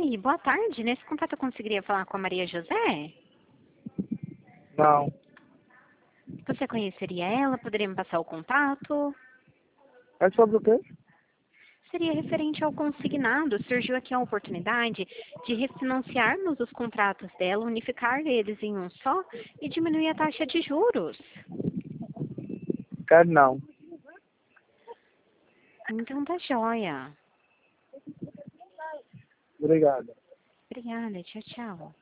Oi, boa tarde. Nesse contato eu conseguiria falar com a Maria José? Não. Você conheceria ela? Poderia me passar o contato? É sobre o quê? Seria referente ao consignado. Surgiu aqui a oportunidade de refinanciarmos os contratos dela, unificar eles em um só e diminuir a taxa de juros. Quero não. Então tá joia. Obrigado. Obrigada, tchau, tchau.